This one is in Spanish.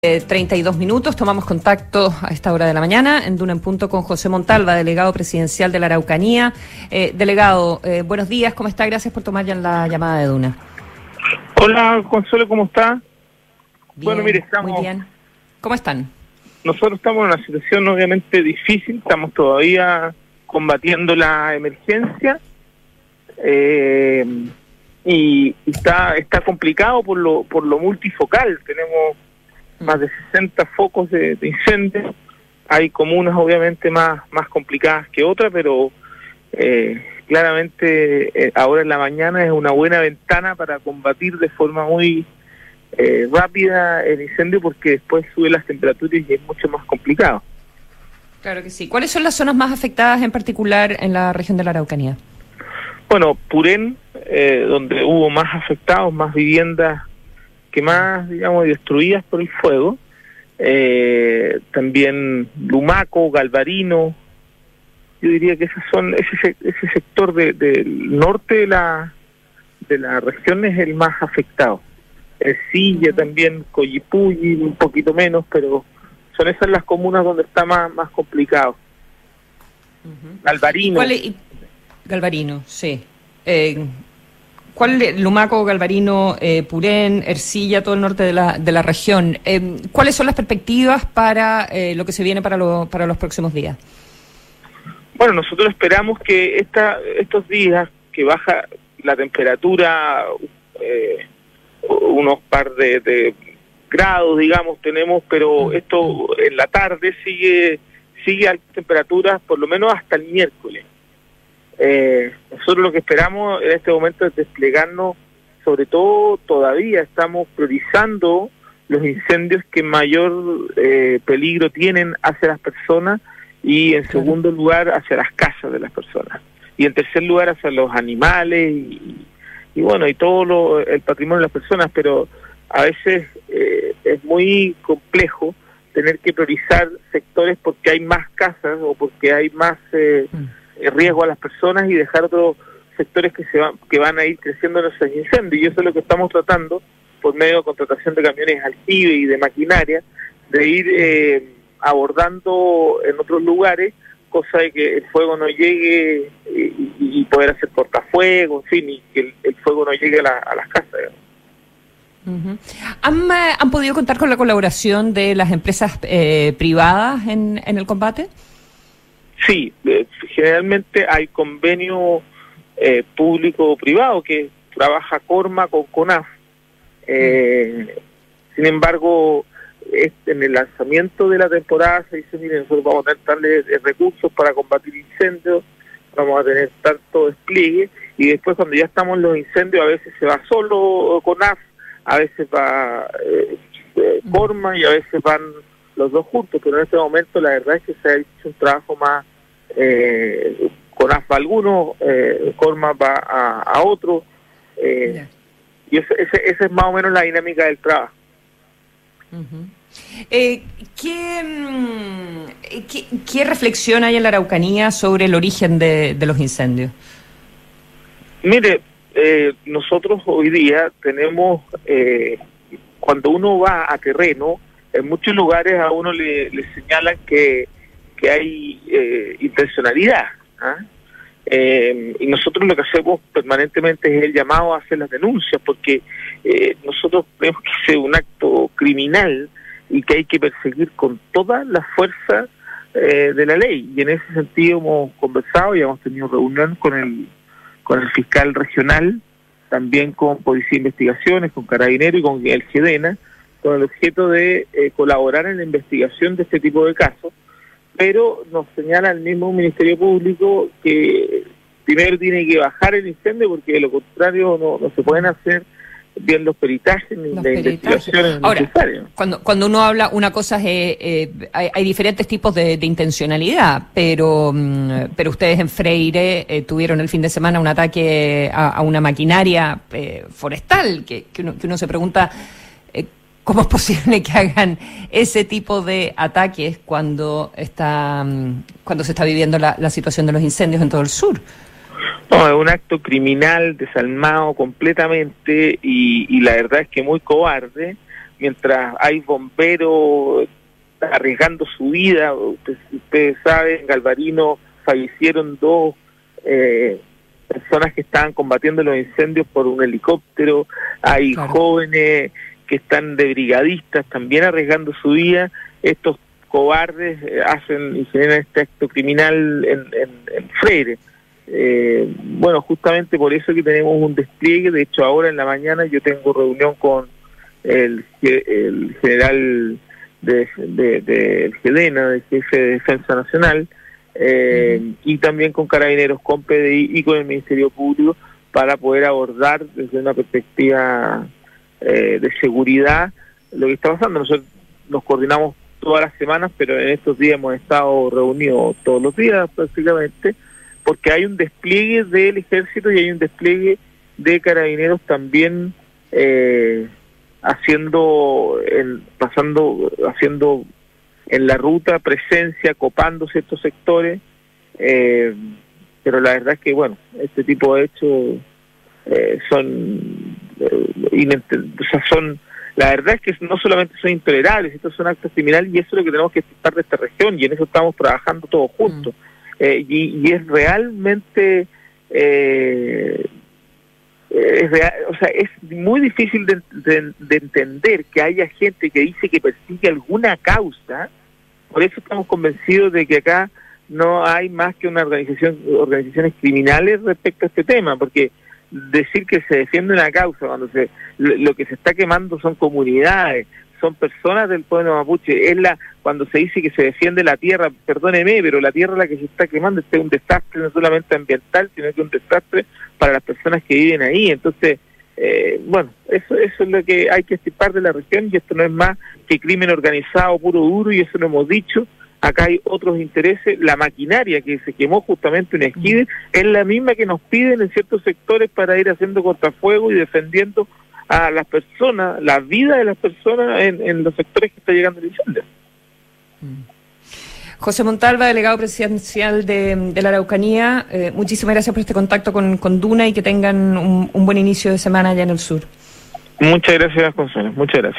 32 minutos, tomamos contacto a esta hora de la mañana en Duna en Punto con José Montalva, delegado presidencial de la Araucanía. Delegado, buenos días, ¿cómo está? Gracias por tomar ya la llamada de Duna. Hola, Consuelo, ¿cómo está? Bien, bueno, mire, estamos... Muy bien. ¿Cómo están? Nosotros estamos en una situación obviamente difícil, estamos todavía combatiendo la emergencia y está complicado por lo multifocal. Tenemos más de 60 focos de incendio. Hay comunas obviamente más complicadas que otras, pero claramente ahora en la mañana es una buena ventana para combatir de forma muy rápida el incendio, porque después suben las temperaturas y es mucho más complicado. Claro que sí. ¿Cuáles son las zonas más afectadas en particular en la región de la Araucanía? Bueno, Purén, donde hubo más afectados, más viviendas que más, digamos, destruidas por el fuego. También Lumaco, Galvarino. Yo diría que ese sector del norte de la región es el más afectado. Ercilla también, Collipulli, un poquito menos, pero son esas las comunas donde está más complicado. Galvarino. Galvarino, sí. Lumaco, Galvarino, Purén, Ercilla, todo el norte de la región. ¿Cuáles son las perspectivas para lo que se viene para los próximos días? Bueno, nosotros esperamos que estos días que baja la temperatura, unos par de grados, digamos, tenemos, pero esto en la tarde sigue a temperaturas por lo menos hasta el miércoles. Nosotros lo que esperamos en este momento es desplegarnos, sobre todo todavía estamos priorizando los incendios que mayor peligro tienen hacia las personas, y en segundo lugar hacia las casas de las personas, y en tercer lugar hacia los animales y bueno, y todo el patrimonio de las personas. Pero a veces es muy complejo tener que priorizar sectores porque hay más casas o porque hay más riesgo a las personas, y dejar otros sectores que van a ir creciendo en esos incendios. Y eso es lo que estamos tratando, por medio de contratación de camiones aljibe y de maquinaria, de ir abordando en otros lugares, cosa de que el fuego no llegue y poder hacer cortafuegos, en fin, y que el fuego no llegue a las casas, digamos. ¿Han podido contar con la colaboración de las empresas privadas en el combate? Sí, generalmente hay convenio público-privado que trabaja Corma con CONAF. Sin embargo, en el lanzamiento de la temporada se dice: miren, nosotros vamos a tener tales recursos para combatir incendios, vamos a tener tanto despliegue, y después cuando ya estamos en los incendios a veces se va solo CONAF, a veces va Corma y a veces van los dos juntos, pero en este momento la verdad es que se ha hecho un trabajo más, CONAF va a algunos, Corma va a otros, y esa es más o menos la dinámica del trabajo. ¿Qué reflexión hay en la Araucanía sobre el origen de los incendios? Mire, nosotros hoy día tenemos, cuando uno va a terreno, en muchos lugares a uno le señalan que hay intencionalidad, y nosotros lo que hacemos permanentemente es el llamado a hacer las denuncias, porque nosotros vemos que es un acto criminal y que hay que perseguir con toda la fuerza de la ley. Y en ese sentido hemos conversado y hemos tenido reunión con el fiscal regional, también con Policía de Investigaciones, con Carabineros y con el GEDENA, con el objeto de colaborar en la investigación de este tipo de casos. Pero nos señala el mismo Ministerio Público que primero tiene que bajar el incendio, porque de lo contrario no se pueden hacer bien los peritajes ni las investigaciones necesarias. Ahora, cuando uno habla, una cosa es, hay diferentes tipos de intencionalidad, pero ustedes en Freire tuvieron el fin de semana un ataque a una maquinaria forestal, que uno se pregunta ¿cómo es posible que hagan ese tipo de ataques cuando se está viviendo la situación de los incendios en todo el sur? No, es un acto criminal, desalmado completamente, y la verdad es que muy cobarde, mientras hay bomberos arriesgando su vida. Ustedes saben, en Galvarino fallecieron 2 personas que estaban combatiendo los incendios por un helicóptero, hay jóvenes que están de brigadistas también arriesgando su vida. Estos cobardes hacen y generan este acto criminal en Freire. Bueno, justamente por eso que tenemos un despliegue. De hecho, ahora en la mañana yo tengo reunión con el general de GEDENA, el jefe de Defensa Nacional, y también con Carabineros, con PDI y con el Ministerio Público, para poder abordar desde una perspectiva de seguridad lo que está pasando. Nosotros nos coordinamos todas las semanas, pero en estos días hemos estado reunidos todos los días prácticamente, porque hay un despliegue del Ejército y hay un despliegue de Carabineros también haciendo en la ruta presencia, copando ciertos sectores, pero la verdad es que, bueno, este tipo de hechos la verdad es que no solamente son intolerables, estos son actos criminales, y eso es lo que tenemos que explicar de esta región, y en eso estamos trabajando todos juntos. Y es realmente es muy difícil de entender que haya gente que dice que persigue alguna causa. Por eso estamos convencidos de que acá no hay más que organizaciones criminales respecto a este tema, porque decir que se defiende una causa cuando lo que se está quemando son comunidades, son personas del pueblo mapuche, cuando se dice que se defiende la tierra, perdóneme, pero la tierra la que se está quemando es un desastre no solamente ambiental, sino que un desastre para las personas que viven ahí. Entonces, bueno, eso es lo que hay que estipar de la región, y esto no es más que crimen organizado puro duro, y eso lo hemos dicho. Acá hay otros intereses. La maquinaria que se quemó justamente en Esquide es la misma que nos piden en ciertos sectores para ir haciendo cortafuego y defendiendo a las personas, la vida de las personas en los sectores que está llegando el incendio. José Montalva, delegado presidencial de la Araucanía, muchísimas gracias por este contacto con Duna, y que tengan un buen inicio de semana allá en el sur. Muchas gracias, Consuelo. Muchas gracias.